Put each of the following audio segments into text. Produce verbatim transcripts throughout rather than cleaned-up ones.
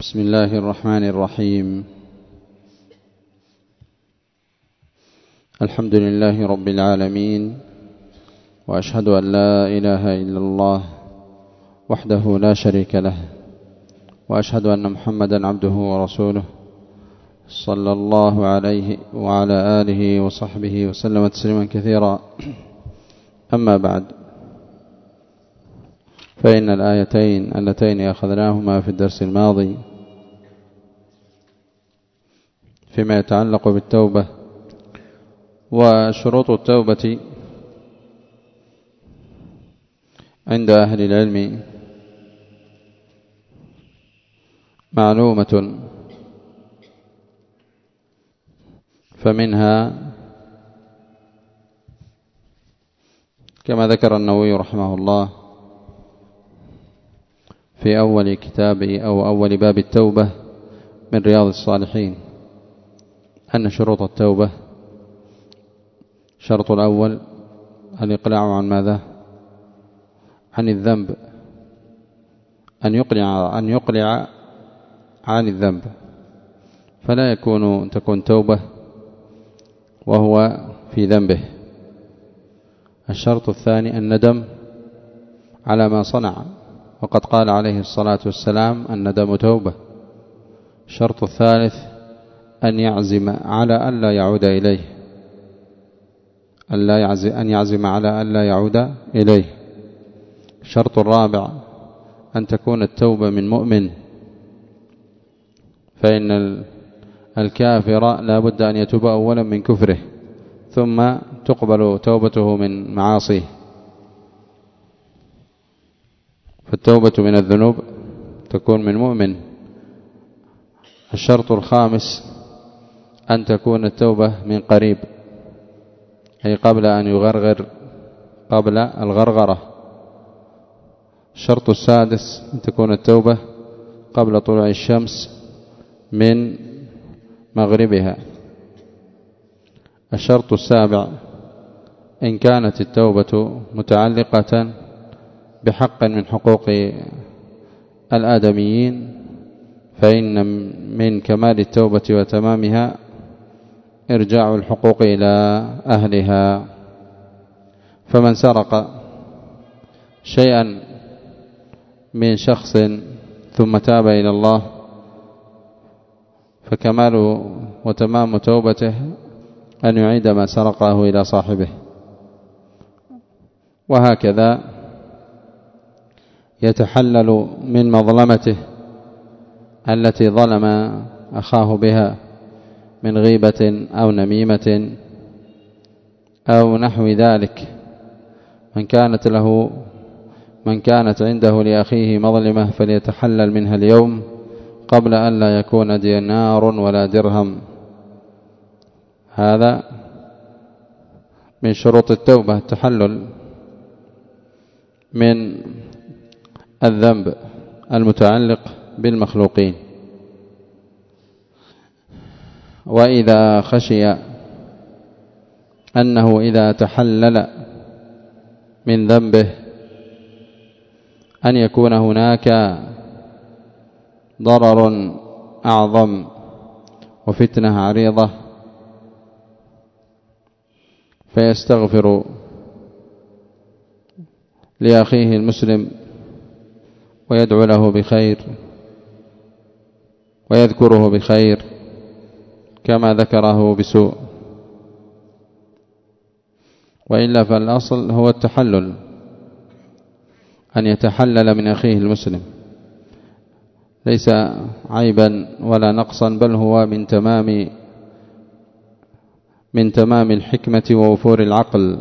بسم الله الرحمن الرحيم. الحمد لله رب العالمين، وأشهد أن لا إله إلا الله وحده لا شريك له، وأشهد أن محمدا عبده ورسوله صلى الله عليه وعلى آله وصحبه وسلم تسليما كثيرا. أما بعد، فإن الآيتين اللتين أخذناهما في الدرس الماضي فيما يتعلق بالتوبة وشروط التوبة عند أهل العلم معلومة، فمنها كما ذكر النووي رحمه الله في أول كتاب أو أول باب التوبة من رياض الصالحين أن شروط التوبة: شرط الأول الإقلاع عن ماذا؟ عن الذنب، أن يقلع أن يقلع عن الذنب، فلا يكون تكون توبة وهو في ذنبه. الشرط الثاني الندم على ما صنع، وقد قال عليه الصلاة والسلام: الندم توبة. الشرط الثالث أن يعزم على ألا يعود إليه، ألا يعزم أن يعزم على ألا يعود إليه. الشرط الرابع أن تكون التوبة من مؤمن، فإن الكافر لا بد أن يتوب أولا من كفره ثم تقبل توبته من معاصيه، فالتوبة من الذنوب تكون من مؤمن. الشرط الخامس أن تكون التوبة من قريب، أي قبل أن يغرغر، قبل الغرغرة. الشرط السادس أن تكون التوبة قبل طلوع الشمس من مغربها. الشرط السابع إن كانت التوبة متعلقة بحق من حقوق الآدميين فإن من كمال التوبة وتمامها إرجاع الحقوق إلى أهلها. فمن سرق شيئا من شخص ثم تاب إلى الله فكمال وتمام توبته أن يعيد ما سرقه إلى صاحبه. وهكذا يتحلل من مظلمته التي ظلم أخاه بها من غيبة أو نميمة أو نحو ذلك. من كانت له من كانت عنده لأخيه مظلمة فليتحلل منها اليوم قبل أن لا يكون دينار ولا درهم. هذا من شروط التوبة، التحلل من الذنب المتعلق بالمخلوقين. وإذا خشي أنه إذا تحلل من ذنبه أن يكون هناك ضرر أعظم وفتنة عريضة فيستغفر لأخيه المسلم ويدعو له بخير ويذكره بخير كما ذكره بسوء، وإلا فالأصل هو التحلل، أن يتحلل من أخيه المسلم، ليس عيبا ولا نقصا، بل هو من تمام من تمام الحكمة ووفور العقل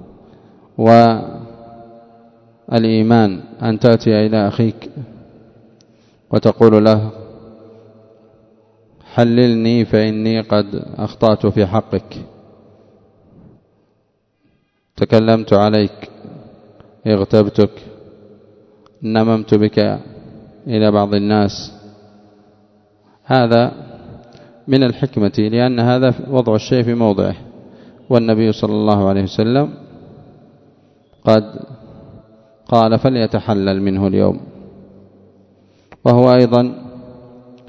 والإيمان أن تأتي إلى أخيك وتقول له: حللني فإني قد أخطأت في حقك، تكلمت عليك، اغتبتك، نممت بك إلى بعض الناس. هذا من الحكمة، لأن هذا وضع الشيء في موضعه، والنبي صلى الله عليه وسلم قد قال: فليتحلل منه اليوم. وهو أيضا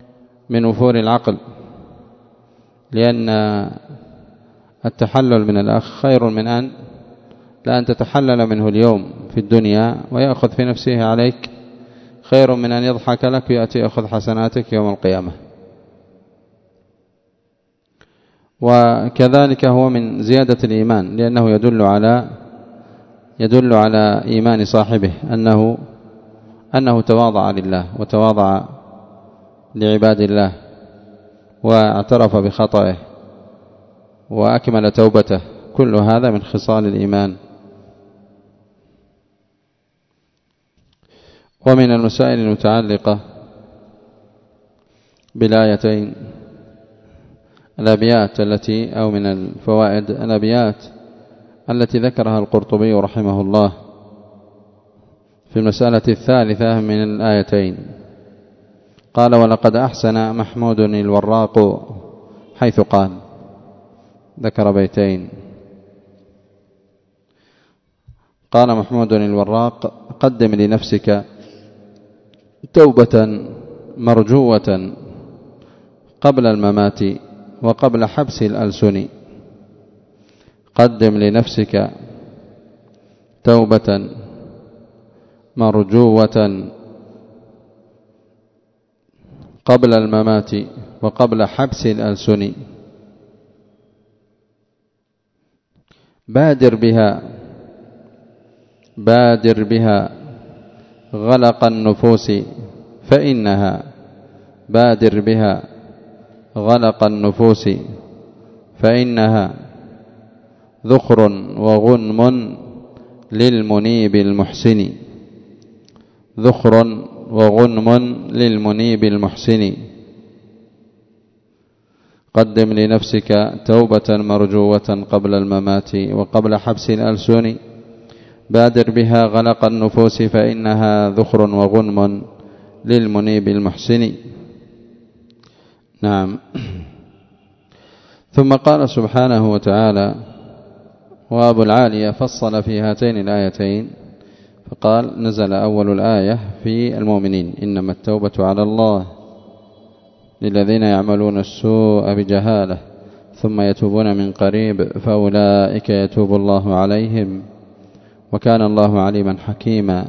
من وفور العقل، لأن التحلل من الأخ خير من أن لأن تتحلل منه اليوم في الدنيا ويأخذ في نفسه عليك، خير من أن يضحك لك ويأتي يأخذ حسناتك يوم القيامة. وكذلك هو من زيادة الإيمان، لأنه يدل على يدل على إيمان صاحبه أنه أنه تواضع لله وتواضع لعباد الله واعترف بخطئه وأكمل توبته، كل هذا من خصال الإيمان. ومن المسائل المتعلقة بالآيتين الأبيات التي أو من الفوائد الأبيات التي ذكرها القرطبي رحمه الله في المسألة الثالثة من الآيتين. قال: ولقد أحسن محمود الوراق حيث قال. ذكر بيتين. قال محمود الوراق: قدم لنفسك توبة مرجوة قبل الممات وقبل حبس الألسن. قدم لنفسك توبة مرجوة قبل الممات وقبل حبس الألسن. بادر بها بادر بها غلق النفوس فإنها بادر بها غلق النفوس فإنها ذخر وغنم للمنيب المحسن. ذخر وغنم للمنيب المحسن. قدم لنفسك توبة مرجوة قبل الممات وقبل حبس الألسن. بادر بها غلق النفوس فإنها ذخر وغنم للمنيب المحسن. نعم. ثم قال سبحانه وتعالى: وأبو العالية فصل في هاتين الآيتين فقال: نزل أول الآية في المؤمنين: إنما التوبة على الله للذين يعملون السوء بجهالة ثم يتوبون من قريب فأولئك يتوب الله عليهم وكان الله عليما حكيما.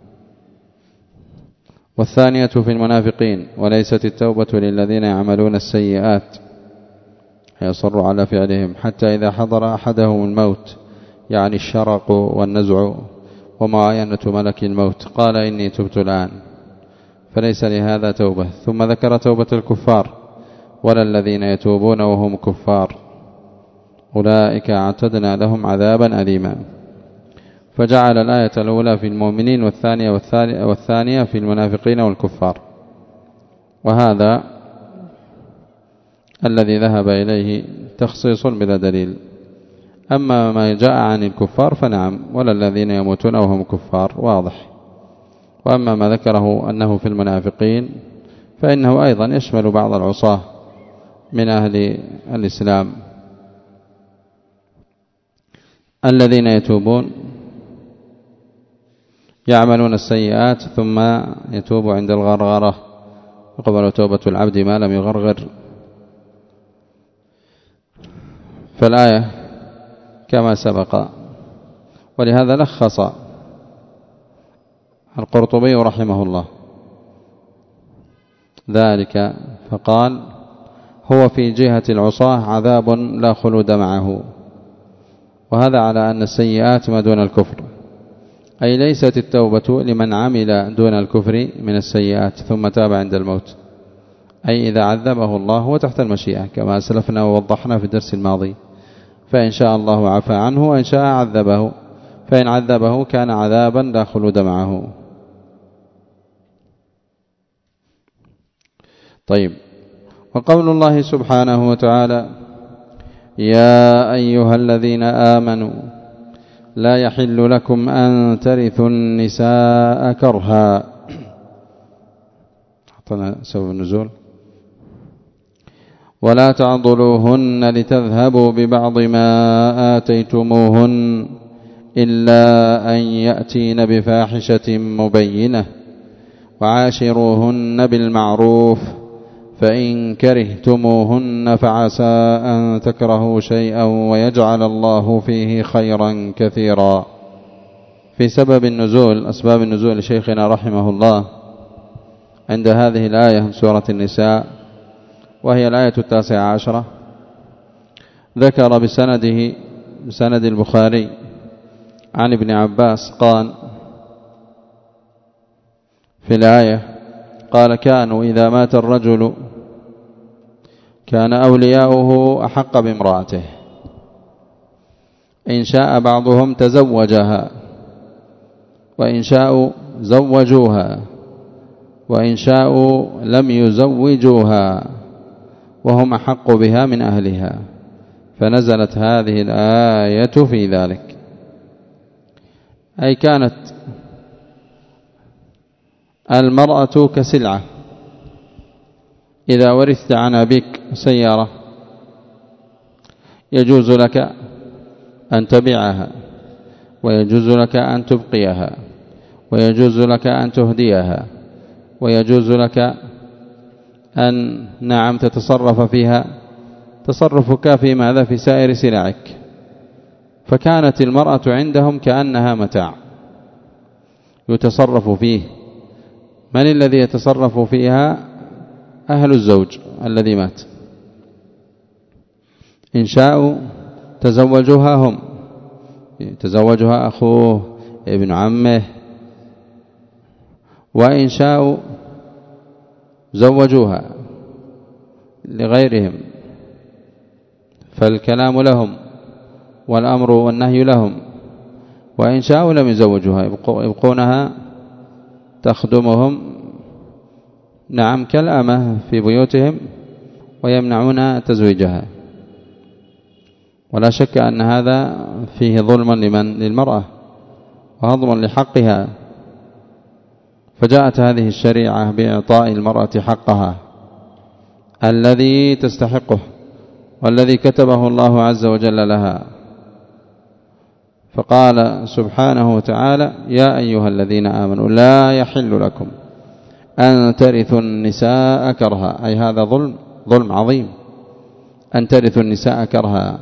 والثانية في المنافقين: وليست التوبة للذين يعملون السيئات يصر على فعلهم حتى إذا حضر أحدهم الموت، يعني الشرق والنزع ومعاينة ملك الموت، قال: إني تبت الآن، فليس لهذا توبة. ثم ذكر توبة الكفار: ولا الذين يتوبون وهم كفار أولئك اعتدنا لهم عذابا أليما. فجعل الآية الأولى في المؤمنين والثانية والثانية في المنافقين والكفار، وهذا الذي ذهب إليه تخصيص بلا دليل. أما ما جاء عن الكفار فنعم: ولا الذين يموتون وهم كفار، واضح. وأما ما ذكره أنه في المنافقين فإنه أيضا يشمل بعض العصاة من أهل الإسلام الذين يتوبون يعملون السيئات ثم يتوب عند الغرغرة، يقبل توبة العبد ما لم يغرغر. فالآية كما سبق. ولهذا لخص القرطبي رحمه الله ذلك فقال: هو في جهة العصاة عذاب لا خلود معه. وهذا على أن السيئات ما دون الكفر، أي ليست التوبة لمن عمل دون الكفر من السيئات ثم تاب عند الموت، أي إذا عذبه الله هو تحت المشيئة كما أسلفنا ووضحنا في الدرس الماضي، فإن شاء الله عفى عنه وإن شاء عذبه، فإن عذبه كان عذابا لا خلود معه. طيب. وقول الله سبحانه وتعالى: يا أيها الذين آمنوا لا يحل لكم أن ترثوا النساء كرها. حطنا سبب النزول: ولا تعضلوهن لتذهبوا ببعض ما آتيتموهن إلا أن يأتين بفاحشة مبينة وعاشروهن بالمعروف فإن كرهتموهن فعسى أن تكرهوا شيئا ويجعل الله فيه خيرا كثيرا. في سبب النزول أسباب النزول لشيخنا رحمه الله عند هذه الآية من سورة النساء، وهي الآية التاسعة عشرة، ذكر بسنده بسند البخاري عن ابن عباس قال في الآية قال: كانوا إذا مات الرجل كان أولياؤه أحق بامرأته، إن شاء بعضهم تزوجها وإن شاءوا زوجوها وإن شاءوا لم يزوجوها وهم أحق بها من أهلها، فنزلت هذه الآية في ذلك. أي كانت المرأة كسلعة، إذا ورثت عن أبيك سيارة يجوز لك أن تبيعها، ويجوز لك أن تبقيها، ويجوز لك أن تهديها، ويجوز لك أن نعم تتصرف فيها تصرفك في ماذا في سائر سلعك. فكانت المرأة عندهم كأنها متاع يتصرف فيه. من الذي يتصرف فيها؟ أهل الزوج الذي مات، إن شاءوا تزوجوها هم، تزوجها أخوه ابن عمه، وإن شاءوا زوجوها لغيرهم، فالكلام لهم والأمر والنهي لهم. وإن شاءوا لم يزوجوها، يبقونها تخدمهم نعم كالأمة في بيوتهم ويمنعون تزويجها. ولا شك أن هذا فيه ظلما لمن للمرأة وهضم لحقها، فجاءت هذه الشريعة بإعطاء المرأة حقها الذي تستحقه والذي كتبه الله عز وجل لها. فقال سبحانه وتعالى: يا أيها الذين آمنوا لا يحل لكم أن ترثوا النساء كرها. أي هذا ظلم ظلم عظيم أن ترثوا النساء كرها،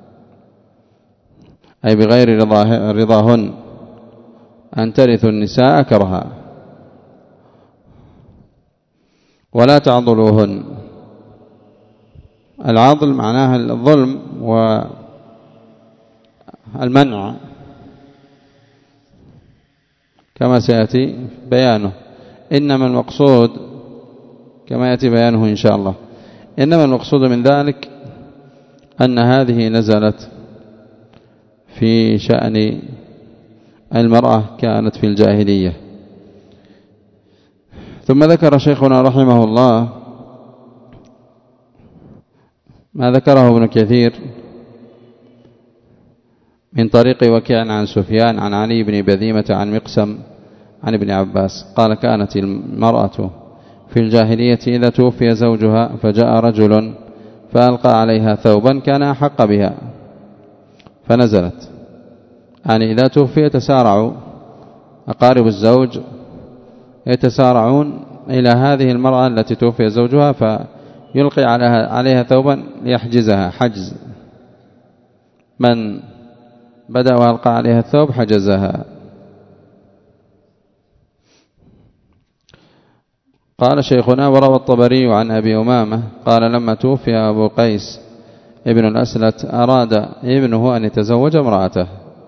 أي بغير رضاهن، أن ترثوا النساء كرها. ولا تعضلوهن. العضل معناها الظلم والمنع كما سيأتي بيانه. إنما المقصود كما يأتي بيانه إن شاء الله، إنما المقصود من ذلك أن هذه نزلت في شأن المرأة كانت في الجاهلية. ثم ذكر شيخنا رحمه الله ما ذكره ابن كثير من طريق وكيع عن سفيان عن علي بن بذيمة عن مقسم عن ابن عباس قال: كانت المرأة في الجاهلية إذا توفي زوجها فجاء رجل فألقى عليها ثوبا كان أحق بها، فنزلت. يعني إذا توفي يتسارع أقارب الزوج يتسارعون إلى هذه المرأة التي توفي زوجها فيلقي عليها ثوبا ليحجزها حجز، من بدأ وألقى عليها الثوب حجزها. قال شيخنا: وروى الطبري عن أبي أمامة قال: لما توفي أبو قيس ابن الأسلت أراد ابنه أن يتزوج امرأته،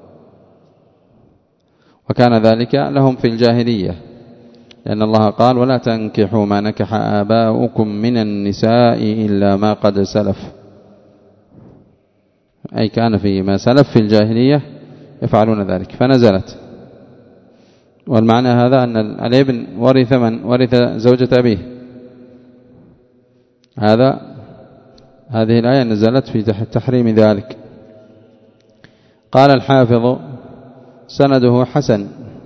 وكان ذلك لهم في الجاهلية، لأن الله قال: ولا تنكحوا ما نكح آباؤكم من النساء إلا ما قد سلف. أي كان في ما سلف في الجاهلية يفعلون ذلك، فنزلت. والمعنى هذا أن الابن ورث من ورث زوجة أبيه. هذا هذه الآية نزلت في تحريم ذلك. قال الحافظ: سنده حسن.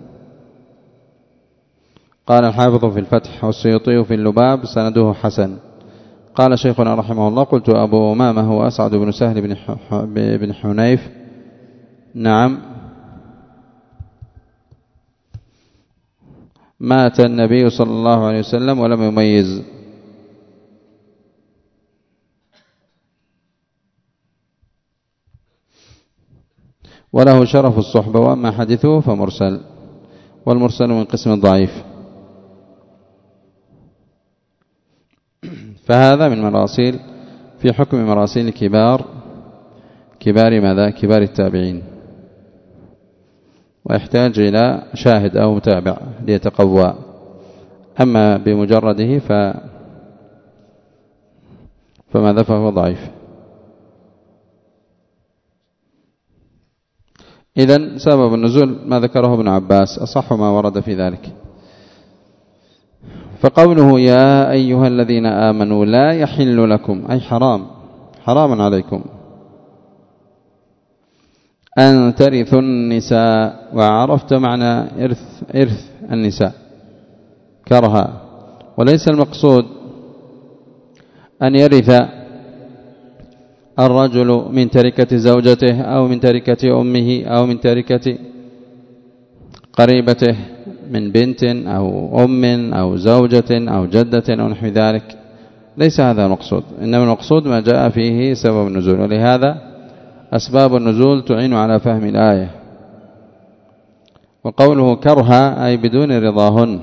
قال الحافظ في الفتح والسيوطي في اللباب: سنده حسن. قال شيخنا رحمه الله: قلت أبو أمامة هو أسعد بن سهل بن حنيف. نعم، مات النبي صلى الله عليه وسلم ولم يميز، وله شرف الصحبة، وأما حديثه فمرسل، والمرسل من قسم الضعيف. فهذا من مراسيل في حكم مراسيل كبار كبار ماذا كبار التابعين، ويحتاج إلى شاهد أو متابع ليتقوى. أما بمجرده ف فماذا فهو ضعيف. إذن سبب النزول ما ذكره ابن عباس أصح ما ورد في ذلك. فقوله يا أيها الذين آمنوا لا يحل لكم، أي حرام حرام عليكم أن ترثوا النساء. وعرفت معنى إرث, إرث النساء كرها، وليس المقصود أن يرث الرجل من تركة زوجته أو من تركة أمه أو من تركة قريبته من بنت أو أم أو زوجة أو جدة أو نحو ذلك، ليس هذا المقصود. إنما المقصود ما جاء فيه سبب النزول، ولهذا أسباب النزول تعين على فهم الآية. وقوله كرها أي بدون رضاهن،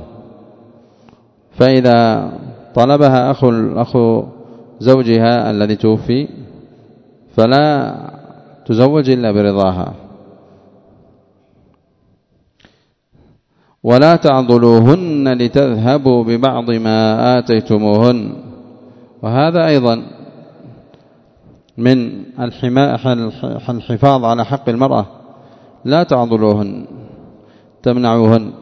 فإذا طلبها أخو, أخو زوجها الذي توفي فلا تزوج إلا برضاها. ولا تعضلوهن لتذهبوا ببعض ما آتيتموهن، وهذا أيضا من الحفاظ على حق المرأة. لا تعضلوهن، تمنعوهن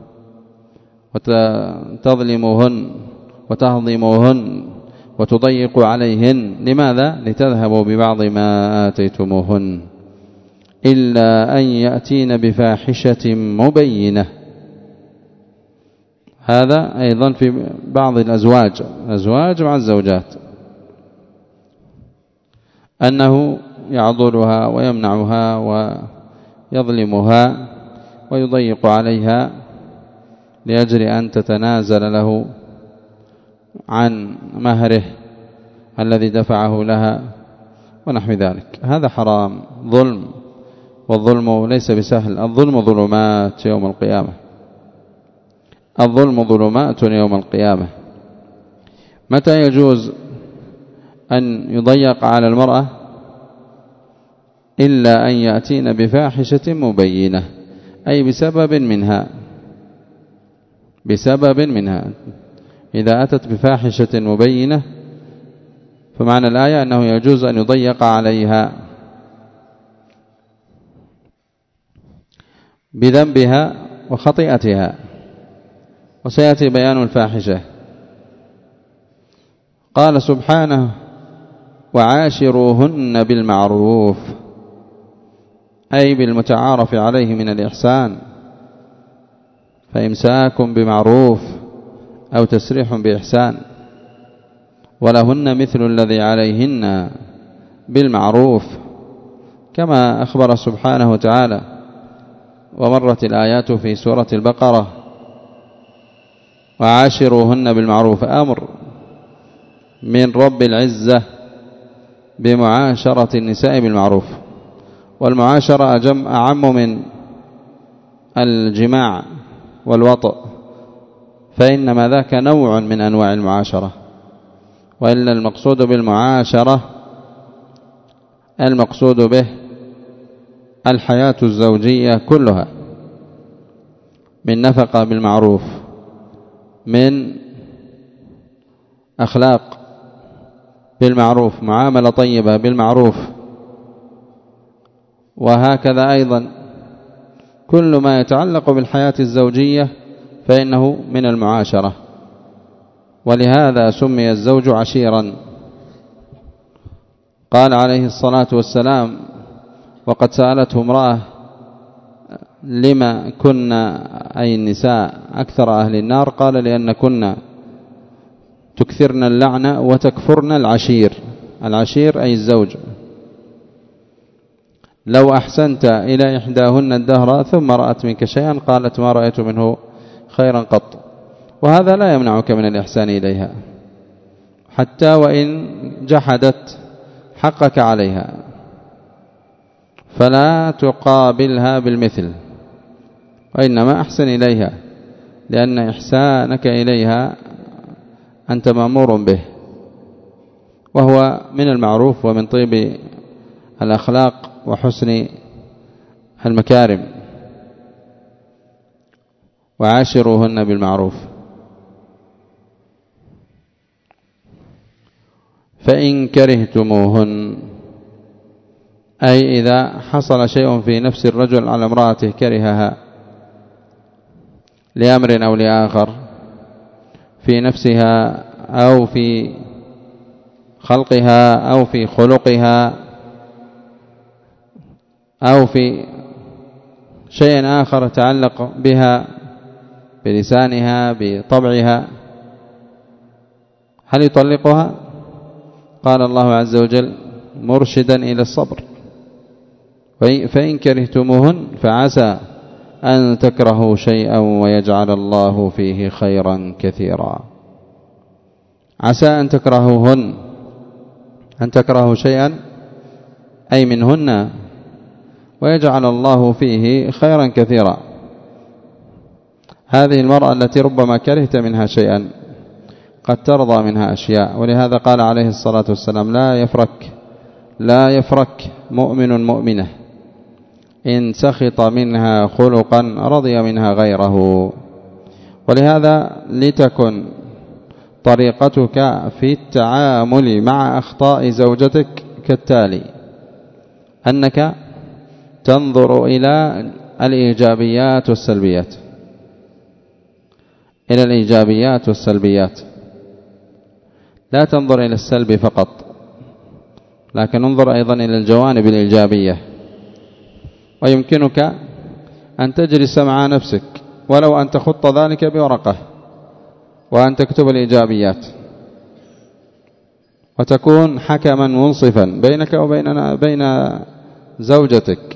وتظلموهن وتهضموهن وتضيقوا عليهن. لماذا؟ لتذهبوا ببعض ما آتيتموهن إلا أن يأتين بفاحشة مبينة. هذا أيضا في بعض الأزواج، الأزواج مع الزوجات، أنه يعضلها ويمنعها ويظلمها ويضيق عليها لأجل أن تتنازل له عن مهره الذي دفعه لها ونحو ذلك. هذا حرام، ظلم، والظلم ليس بسهل. الظلم ظلمات يوم القيامة، الظلم ظلمات يوم القيامة. متى يجوز أن يضيق على المرأة؟ إلا أن يأتين بفاحشة مبينة، أي بسبب منها، بسبب منها. إذا أتت بفاحشة مبينة فمعنى الآية أنه يجوز أن يضيق عليها بذنبها وخطيئتها. وسيأتي بيان الفاحشة. قال سبحانه وعاشروهن بالمعروف، أي بالمتعارف عليه من الإحسان، فإمساك بمعروف أو تسريح بإحسان. ولهن مثل الذي عليهن بالمعروف، كما أخبر سبحانه وتعالى. ومرت الآيات في سورة البقرة وعاشروهن بالمعروف، أمر من رب العزة بمعاشرة النساء بالمعروف. والمعاشرة أجم أعم من الجماع والوطء، فإنما ذاك نوع من أنواع المعاشرة. وإلا المقصود بالمعاشرة المقصود به الحياة الزوجية كلها، من نفقة بالمعروف، من أخلاق بالمعروف، معاملة طيبة بالمعروف، وهكذا أيضا كل ما يتعلق بالحياة الزوجية فإنه من المعاشرة. ولهذا سمي الزوج عشيرا. قال عليه الصلاة والسلام وقد سألته امرأة لما كنا أي النساء أكثر أهل النار؟ قال لأن كنا تكثرن اللعنة وتكفرن العشير. العشير أي الزوج. لو أحسنت إلى إحداهن الدهر ثم رأت منك شيئا قالت ما رأيت منه خيرا قط. وهذا لا يمنعك من الإحسان إليها حتى وإن جحدت حقك عليها. فلا تقابلها بالمثل، وإنما أحسن إليها، لأن إحسانك إليها أنت مأمور به، وهو من المعروف ومن طيب الأخلاق وحسن المكارم. وعاشروهن بالمعروف. فإن كرهتموهن، أي إذا حصل شيء في نفس الرجل على امرأته كرهها لأمر أو لآخر في نفسها أو في خلقها أو في خلقها أو في شيء آخر يتعلق بها بلسانها بطبعها، هل يطلقها؟ قال الله عز وجل مرشدا إلى الصبر. فإن كرهتموهن فعسى أن تكرهوا شيئا ويجعل الله فيه خيرا كثيرا. عسى أن تكرهوهن، أن تكرهوا شيئا أي منهن، ويجعل الله فيه خيرا كثيرا. هذه المرأة التي ربما كرهت منها شيئا قد ترضى منها أشياء، ولهذا قال عليه الصلاة والسلام لا يفرك لا يفرك مؤمن مؤمنة إن سخط منها خلقا رضي منها غيره. ولهذا لتكن طريقتك في التعامل مع أخطاء زوجتك كالتالي: أنك تنظر إلى الإيجابيات والسلبيات إلى الإيجابيات والسلبيات لا تنظر إلى السلب فقط، لكن انظر أيضا إلى الجوانب الإيجابية. ويمكنك أن تجلس مع نفسك ولو أن تخط ذلك بورقة وأن تكتب الإيجابيات، وتكون حكما منصفا بينك وبين بين زوجتك،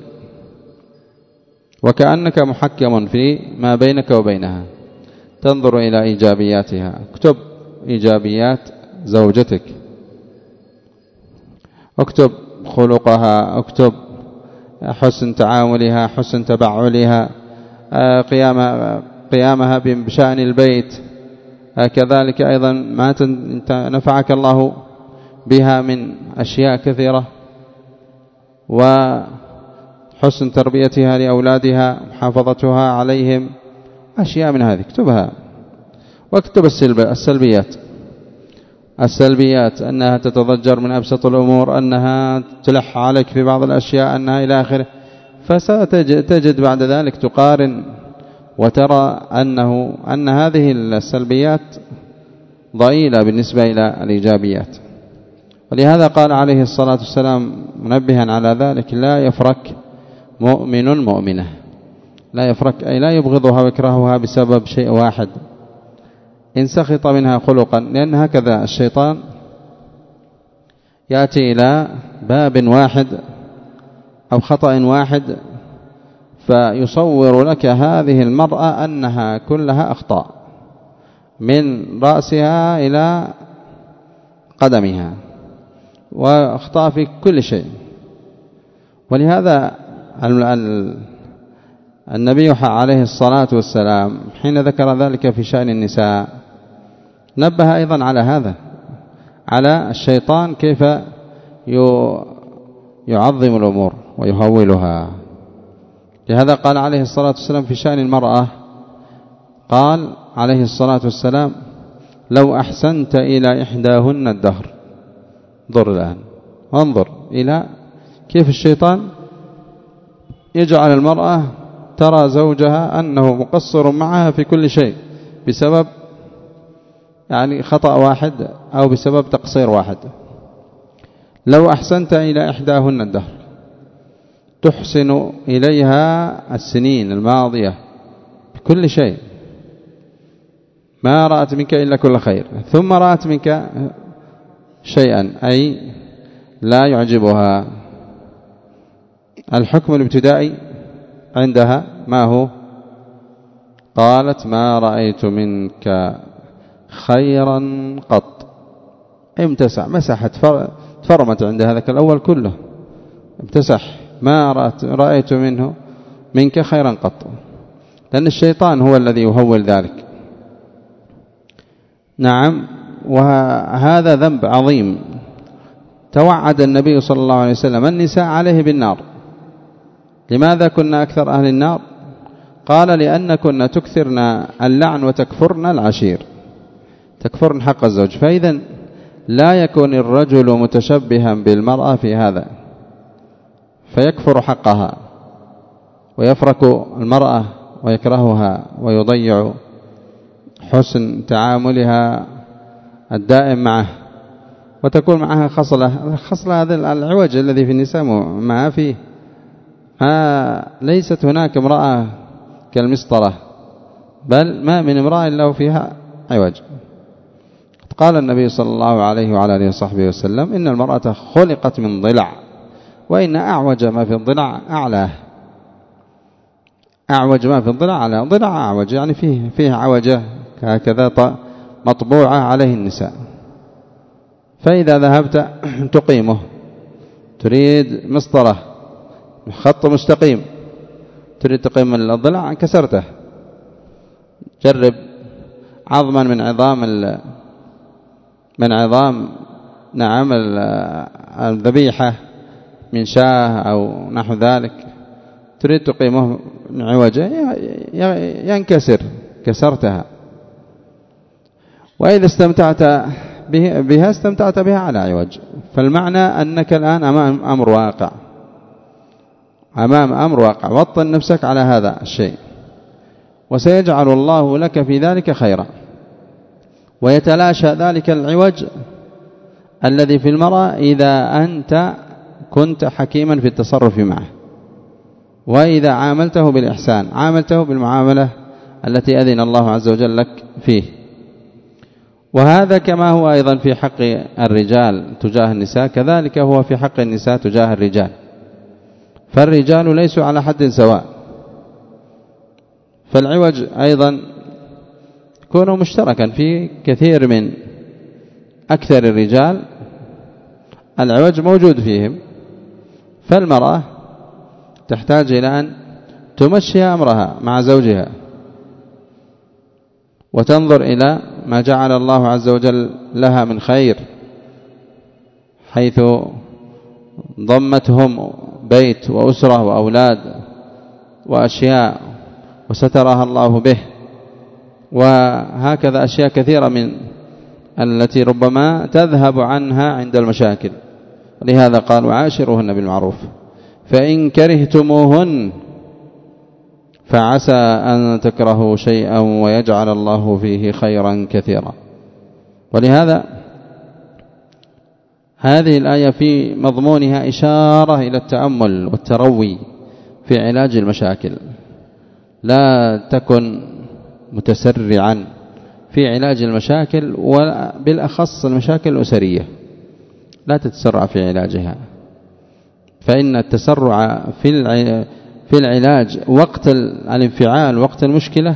وكأنك محكم في ما بينك وبينها، تنظر إلى إيجابياتها. اكتب إيجابيات زوجتك، اكتب خلقها، اكتب حسن تعاملها، حسن تبعلها، قيامها قيامها بشأن البيت، كذلك أيضا ما نفعك الله بها من أشياء كثيرة، وحسن تربيتها لأولادها، محافظتها عليهم، أشياء من هذه اكتبها. واكتب السلبيات السلبيات أنها تتضجر من أبسط الأمور، أنها تلح عليك في بعض الأشياء، أنها إلى آخره. فستجد بعد ذلك تقارن وترى أنه أن هذه السلبيات ضئيلة بالنسبة إلى الإيجابيات. ولهذا قال عليه الصلاة والسلام منبها على ذلك: لا يفرك مؤمن مؤمنة. لا يفرك أي لا يبغضها ويكرهها بسبب شيء واحد، إن سخط منها خلقا، لأن هكذا الشيطان يأتي إلى باب واحد أو خطأ واحد فيصور لك هذه المرأة أنها كلها أخطاء من رأسها إلى قدمها، وأخطاء في كل شيء. ولهذا النبي عليه الصلاة والسلام حين ذكر ذلك في شأن النساء نبه أيضا على هذا، على الشيطان كيف يعظم الأمور ويهولها. لهذا قال عليه الصلاة والسلام في شأن المرأة، قال عليه الصلاة والسلام: لو أحسنت إلى إحداهن الدهر. انظر الآن، انظر إلى كيف الشيطان يجعل المرأة ترى زوجها أنه مقصر معها في كل شيء بسبب يعني خطأ واحد أو بسبب تقصير واحد. لو أحسنت إلى إحداهن الدهر، تحسن إليها السنين الماضية بكل شيء، ما رأت منك إلا كل خير، ثم رأت منك شيئا أي لا يعجبها. الحكم الابتدائي عندها ما هو؟ قالت: ما رأيت منك خيرا قط. امتسح، مسحت، تفرمت عند هذاك الأول كله، امتسح ما رأيت, رأيت منه منك خيرا قط، لأن الشيطان هو الذي يهول ذلك. نعم، وهذا ذنب عظيم. توعد النبي صلى الله عليه وسلم النساء عليه بالنار. لماذا كنا أكثر أهل النار؟ قال لأن كنا تكثرن اللعن وتكفرن العشير، تكفرن حق الزوج. فإذا لا يكون الرجل متشبها بالمرأة في هذا فيكفر حقها ويفرك المرأة ويكرهها ويضيع حسن تعاملها الدائم معه، وتكون معها خصلة خصلة هذا العوج الذي في النساء ما فيه. ما ليست هناك امرأة كالمسطرة، بل ما من امرأة إلا فيها عوج. قال النبي صلى الله عليه وعلى آله وصحبه وسلم إن المرأة خلقت من ضلع، وإن أعوج ما في الضلع أعلاه. أعوج ما في الضلع أعلاه، ضلع أعوج يعني فيه فيه عوجة هكذا مطبوعة عليه النساء. فإذا ذهبت تقيمه، تريد مسطرة خط مستقيم، تريد تقيم الضلع كسرته. جرب عظما من عظام من عظام نعم الذبيحة من شاه أو نحو ذلك، تريد تقيمه عوجه ينكسر، كسرتها. وإذا استمتعت بها استمتعت بها على عوج. فالمعنى أنك الآن أمام أمر واقع، أمام أمر واقع. وطن نفسك على هذا الشيء، وسيجعل الله لك في ذلك خيرا، ويتلاشى ذلك العوج الذي في المرأة إذا أنت كنت حكيما في التصرف معه، وإذا عاملته بالإحسان، عاملته بالمعاملة التي أذن الله عز وجل لك فيه. وهذا كما هو أيضا في حق الرجال تجاه النساء، كذلك هو في حق النساء تجاه الرجال. فالرجال ليسوا على حد سواء، فالعوج أيضا يكون مشتركا في كثير من أكثر الرجال، العوج موجود فيهم. فالمرأة تحتاج إلى أن تمشي أمرها مع زوجها، وتنظر إلى ما جعل الله عز وجل لها من خير، حيث ضمتهم بيت وأسرة وأولاد وأشياء وسترها الله به. وهكذا أشياء كثيرة من التي ربما تذهب عنها عند المشاكل. لهذا قال وعاشروهن بالمعروف فإن كرهتموهن فعسى أن تكرهوا شيئا ويجعل الله فيه خيرا كثيرا. ولهذا هذه الآية في مضمونها إشارة إلى التأمل والتروي في علاج المشاكل. لا تكن متسرعا في علاج المشاكل، وبالأخص المشاكل الأسرية لا تتسرع في علاجها، فإن التسرع في في العلاج وقت الانفعال وقت المشكلة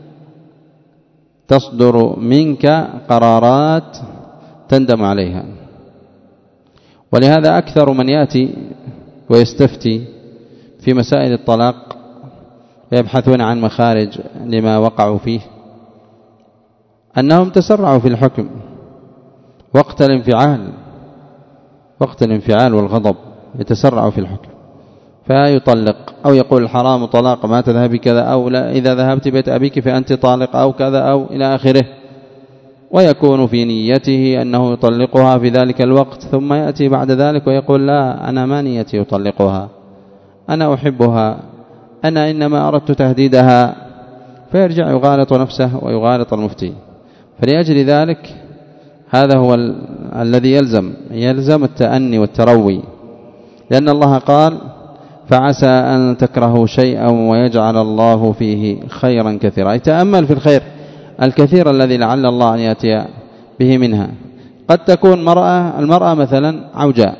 تصدر منك قرارات تندم عليها. ولهذا أكثر من يأتي ويستفتي في مسائل الطلاق ويبحثون عن مخارج لما وقعوا فيه أنهم تسرعوا في الحكم وقت الانفعال، وقت الانفعال والغضب يتسرعوا في الحكم، فيطلق أو يقول الحرام طلاق ما تذهبي كذا، أو لا إذا ذهبت بيت أبيك فأنت طالق أو كذا أو إلى آخره. ويكون في نيته أنه يطلقها في ذلك الوقت، ثم يأتي بعد ذلك ويقول لا أنا ما نيتي أطلقها، أنا أحبها، أنا إنما أردت تهديدها، فيرجع يغالط نفسه ويغالط المفتي. فلأجل ذلك هذا هو ال... الذي يلزم يلزم التأني والتروي، لأن الله قال فعسى أن تكرهوا شيئا ويجعل الله فيه خيرا كثيرا. يتأمل في الخير الكثير الذي لعل الله أن يأتي به منها. قد تكون مرأة المرأة مثلا عوجاء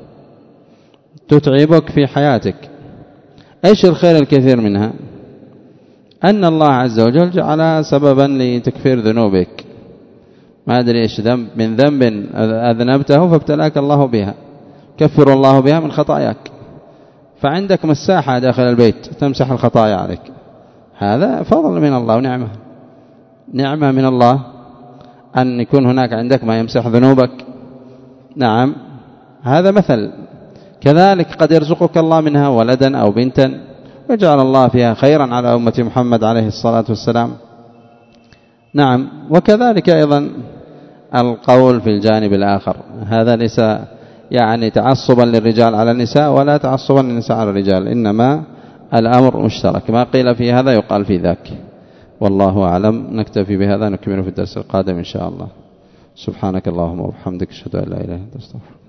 تتعبك في حياتك، إيش الخير الكثير منها؟ أن الله عز وجل جعل سببا لتكفير ذنوبك، ما أدري إيش ذنب من ذنب أذنبته فابتلاك الله بها، كفر الله بها من خطاياك. فعندك مساحة داخل البيت تمسح الخطايا عليك، هذا فضل من الله ونعمة، نعمة من الله أن يكون هناك عندك ما يمسح ذنوبك. نعم، هذا مثل. كذلك قد يرزقك الله منها ولدا أو بنتا ويجعل الله فيها خيرا على أمة محمد عليه الصلاة والسلام. نعم، وكذلك أيضا القول في الجانب الآخر، هذا ليس يعني تعصبا للرجال على النساء ولا تعصبا للنساء على الرجال، إنما الأمر مشترك، ما قيل في هذا يقال في ذاك، والله أعلم. نكتفي بهذا، نكمل في الدرس القادم إن شاء الله. سبحانك اللهم وبحمدك، أشهد أن لا إله إلا أنت، أستغفرك.